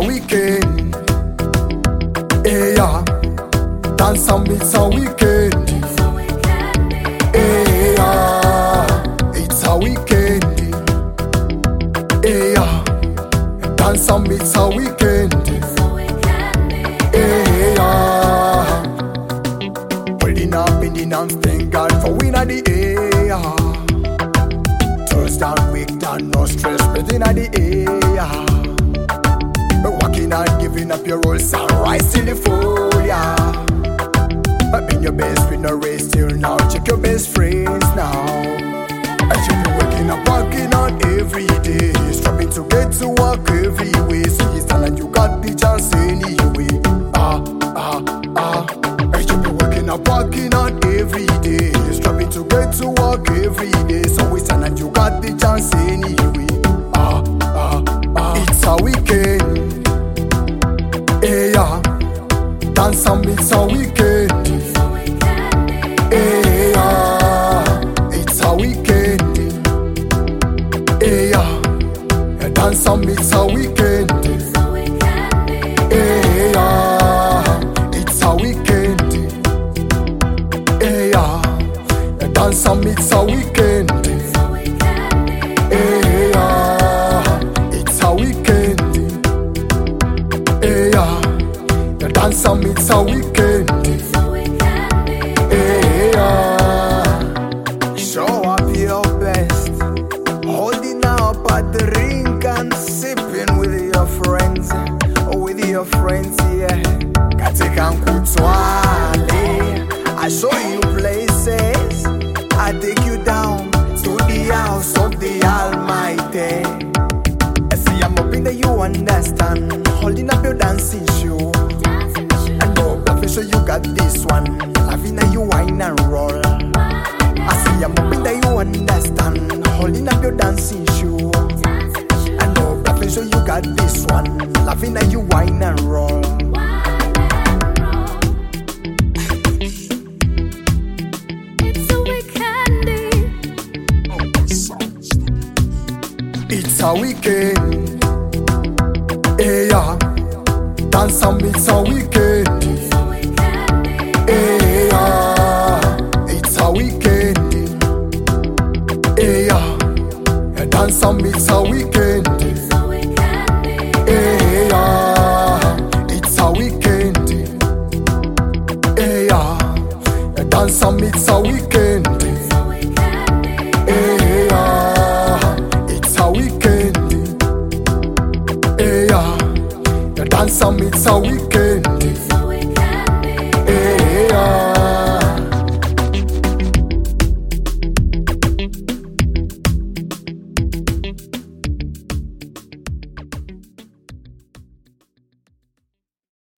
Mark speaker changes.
Speaker 1: weekend. Hey, yeah. Dance and it's a weekend. Hey, yeah. It's a weekend. Hey, yeah. Dance and it's a weekend. Hey, yeah. Holding up in the arms, thank God for winning the air. Turns down, weak down, no stress, spreading at the air. Walking and giving up your role, sunrise till the fall, yeah. But being your best with no race till now. Check your best friends now. I should be waking up, working on every day. Struggling to get to work every way. So you stand and you got the chance anyway. I should be waking up, working on every day. Struggling to get to work every day. So we stand and you got the chance anyway. It's a weekend. Hey, yeah. Dance and it's a weekend. Hey, yeah. It's a weekend. Hey, yeah. Dance and it's a weekend. Hey, yeah. It's a weekend. Hey, yeah. Dance and it's a weekend. Hey, yeah. It's a weekend. Hey, yeah. Dance and it's a weekend. Hey, yeah.
Speaker 2: Show up your best, holding up at the rink and sipping with your friends, yeah. Katika Nkutwale, I show you places, I take you down to the house of the Almighty. I see I'm hoping that you understand, holding up your dancing shoe. I know, I'm sure you got this one, loving that you whine and roll. I see I'm hoping that you understand, holding up your dancing shoe. I know, I'm sure you got this one, loving that you whine and roll.
Speaker 1: It's a weekend. Hey, yeah. Dance and it's a weekend. Hey, yeah. It's a weekend. Hey, yeah. Dance and it's a weekend. Hey, yeah. It's a weekend. Hey, yeah. Dance and it's a weekend. Hey, yeah. It's a weekend. Hey, yeah. Dance and it's a weekend.